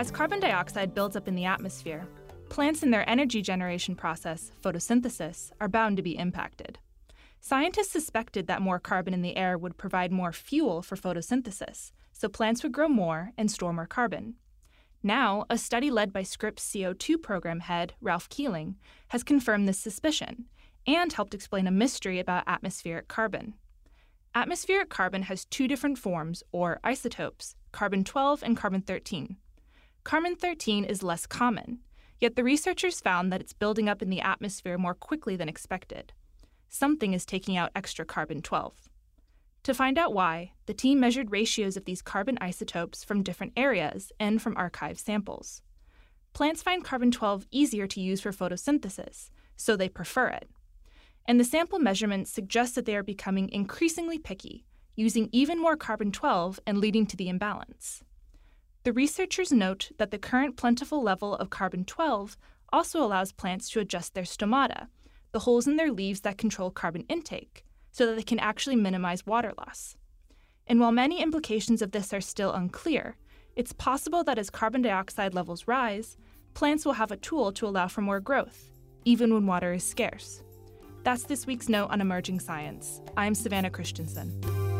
As carbon dioxide builds up in the atmosphere, plants in their energy generation process, photosynthesis, are bound to be impacted. Scientists suspected that more carbon in the air would provide more fuel for photosynthesis, so plants would grow more and store more carbon. Now, a study led by Scripps CO2 program head, Ralph Keeling, has confirmed this suspicion and helped explain a mystery about atmospheric carbon. Atmospheric carbon has two different forms, or isotopes, carbon-12 and carbon-13. Carbon-13 is less common, yet the researchers found that it's building up in the atmosphere more quickly than expected. Something is taking out extra carbon-12. To find out why, the team measured ratios of these carbon isotopes from different areas and from archive samples. Plants find carbon-12 easier to use for photosynthesis, so they prefer it. And the sample measurements suggest that they are becoming increasingly picky, using even more carbon-12 and leading to the imbalance. The researchers note that the current plentiful level of carbon-12 also allows plants to adjust their stomata, the holes in their leaves that control carbon intake, so that they can actually minimize water loss. And while many implications of this are still unclear, it's possible that as carbon dioxide levels rise, plants will have a tool to allow for more growth, even when water is scarce. That's this week's Note on Emerging Science. I'm Savannah Christensen.